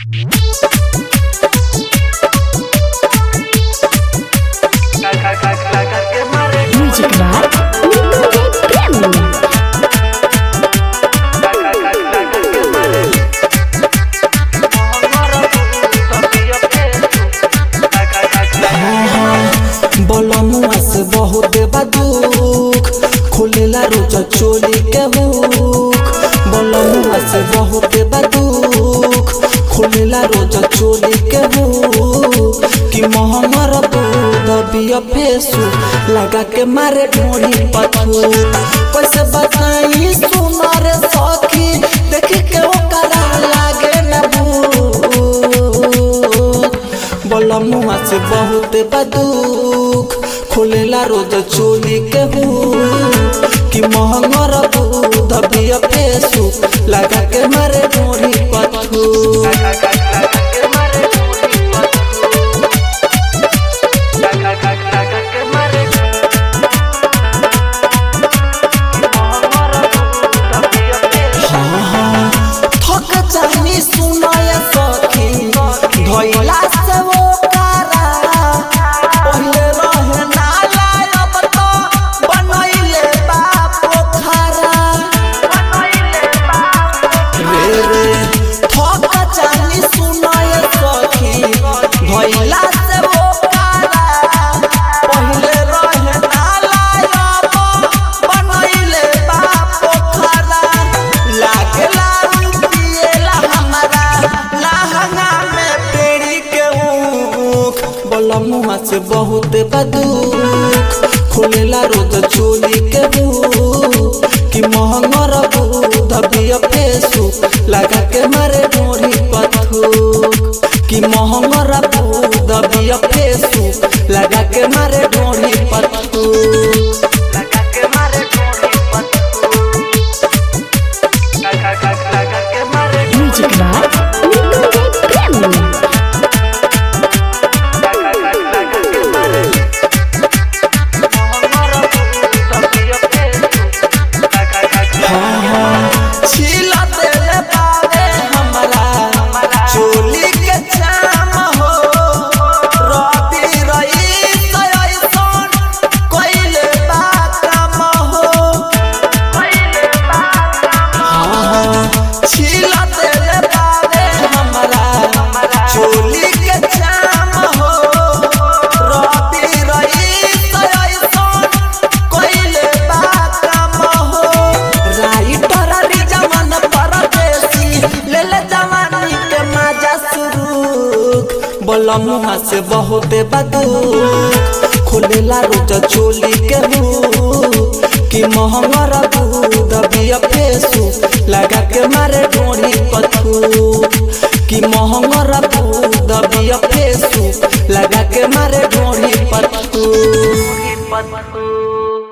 Music by बलमुआ से बहुत बदुख खोलेला रोज चोली के हुक। बलमुआ से बहुत बदुख खोलेला रोज चोली के हुक। कि मोहमर दूध बिया फेसु लगा के मारे ढोड़ी पथु। कैसे बताई सुना रे सखी देखी के ओकरा लागे न भूख। बलमुआ से बहुत बदुख खोलेला रोज चोली के हुक। कि मोहमर दूध बिया फेसु लगा के मारे ढोड़ी पथु। धोइला से वो कारा पहिले रहे नाला अब तो बनैले बा पोखरा। रे रे थक जानी सुनाए सखी धोइला से वो कारा पहिले रहे नाला अब बनैले बा पोखरा। लागला रुपिएला हमारा लहंगा बलमुआ से बहुत बदुख खोलेला रोज चोली के हुक। कि मोहमर दूध बिया फेसु लगा के मारे ढोड़ी पथु। कि मोहमर दूध बिया फेसु लगा के मारे ढोड़ी पथु। Music by बलमुआ से बहुत बदुख खोलेला रोज चोली के हुक। कि मोहमर दूध बिया फेसु लगा के मारे ढोड़ी पथु। कि मोहमर दूध बिया फेसु लगा के मारे ढोड़ी पथु।